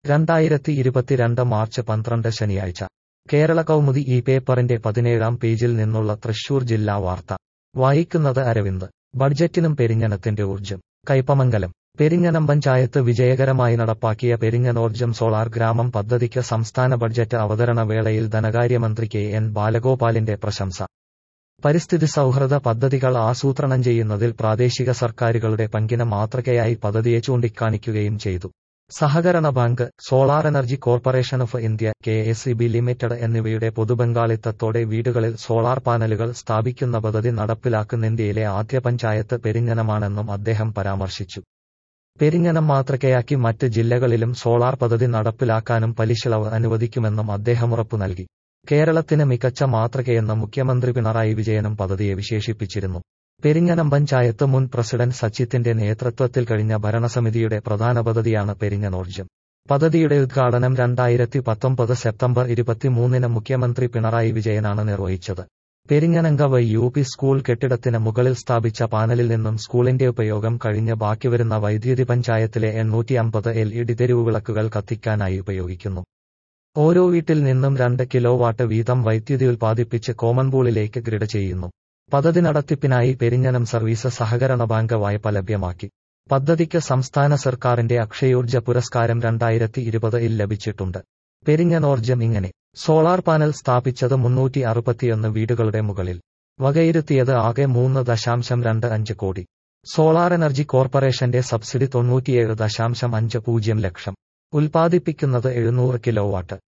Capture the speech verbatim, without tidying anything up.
രണ്ടായിരത്തി ഇരുപത്തിരണ്ട് മാർച്ച് പന്ത്രണ്ട് ശനിയാഴ്ച കേരള കൗമുദി ഈ പേപ്പറിന്റെ പതിനേഴാം പേജിൽ നിന്നുള്ള തൃശൂർ ജില്ലാ വാർത്ത വായിക്കുന്നത് അരവിന്ദ്. ബഡ്ജറ്റിനും പെരിഞ്ഞനത്തിന്റെ ഊർജ്ജം. കയ്പമംഗലം. പെരിഞ്ഞനം പഞ്ചായത്ത് വിജയകരമായി നടപ്പാക്കിയ പെരിഞ്ഞനോർജ്ജം സോളാർ ഗ്രാമം പദ്ധതിക്ക് സംസ്ഥാന ബഡ്ജറ്റ് അവതരണ വേളയിൽ ധനകാര്യമന്ത്രി കെ എൻ ബാലഗോപാലിന്റെ പ്രശംസ. പരിസ്ഥിതി സൗഹൃദ പദ്ധതികൾ ആസൂത്രണം ചെയ്യുന്നതിൽ പ്രാദേശിക സർക്കാരുകളുടെ പങ്കിന് മാതൃകയായി പദ്ധതിയെ ചൂണ്ടിക്കാണിക്കുകയും ചെയ്തു. സഹകരണ bank, solar energy corporation of India, K S E B limited എന്നിവയുടെ പൊതുപങ്കാളിത്തത്തോടെ വീടുകളിൽ സോളാർ പാനലുകൾ സ്ഥാപിക്കുന്ന പദ്ധതി നടപ്പിലാക്കുന്ന ഇന്ത്യയിലെ ആദ്യ പഞ്ചായത്ത് പെരിഞ്ഞനമാണെന്നും അദ്ദേഹം പരാമർശിച്ചു. പെരിഞ്ഞനം മാതൃകയാക്കി മറ്റ് ജില്ലകളിലും സോളാർ പദ്ധതി നടപ്പിലാക്കാനും പലിശിളവ് അനുവദിക്കുമെന്നും അദ്ദേഹം ഉറപ്പു നൽകി. കേരളത്തിന് മികച്ച മാതൃകയെന്ന് മുഖ്യമന്ത്രി പിണറായി വിജയനും പദ്ധതിയെ വിശേഷിപ്പിച്ചിരുന്നു. പെരിഞ്ഞനം പഞ്ചായത്ത് മുൻ പ്രസിഡന്റ് സച്ചിത്തിന്റെ നേതൃത്വത്തിൽ കഴിഞ്ഞ ഭരണസമിതിയുടെ പ്രധാന പദ്ധതിയാണ് പെരിഞ്ഞനോർജ്ജം. പദ്ധതിയുടെ ഉദ്ഘാടനം രണ്ടായിരത്തി പത്തൊമ്പത് സെപ്റ്റംബർ ഇരുപത്തിമൂന്നിന് മുഖ്യമന്ത്രി പിണറായി വിജയനാണ് നിർവഹിച്ചത്. പെരിഞ്ഞനങ്കവ യു പി സ്കൂൾ കെട്ടിടത്തിന് മുകളിൽ സ്ഥാപിച്ച പാനലിൽ നിന്നും സ്കൂളിന്റെ ഉപയോഗം കഴിഞ്ഞ് ബാക്കിവരുന്ന വൈദ്യുതി പഞ്ചായത്തിലെ എണ്ണൂറ്റി അമ്പത് എൽ ഇ ഡി തെരുവുവിളക്കുകൾ കത്തിക്കാനായി ഉപയോഗിക്കുന്നു. ഓരോ വീട്ടിൽ നിന്നും രണ്ട് കിലോ വാട്ട് വീതം വൈദ്യുതി ഉൽപ്പാദിപ്പിച്ച് കോമൺ പൂളിലേക്ക് ഗ്രിഡ് ചെയ്യുന്നു. പദ്ധതി നടത്തിപ്പിനായി പെരിഞ്ഞനം സർവീസ് സഹകരണ ബാങ്ക് വായ്പ ലഭ്യമാക്കി. പദ്ധതിക്ക് സംസ്ഥാന സർക്കാരിന്റെ അക്ഷയോർജ്ജ പുരസ്കാരം രണ്ടായിരത്തി ഇരുപതിൽ ലഭിച്ചിട്ടുണ്ട്. പെരിഞ്ഞനോർജ്ജം ഇങ്ങനെ. സോളാർ പാനൽ സ്ഥാപിച്ചത് മുന്നൂറ്റി അറുപത്തിയൊന്ന് വീടുകളുടെ മുകളിൽ. വകയിരുത്തിയത് ആകെ മൂന്ന് ദശാംശം രണ്ട് അഞ്ച് കോടി. സോളാർ എനർജി കോർപ്പറേഷന്റെ സബ്സിഡി തൊണ്ണൂറ്റിയേഴ് ദശാംശം അഞ്ച് പൂജ്യം ലക്ഷം. ഉൽപ്പാദിപ്പിക്കുന്നത് എഴുന്നൂറ് കിലോ വാട്ട്.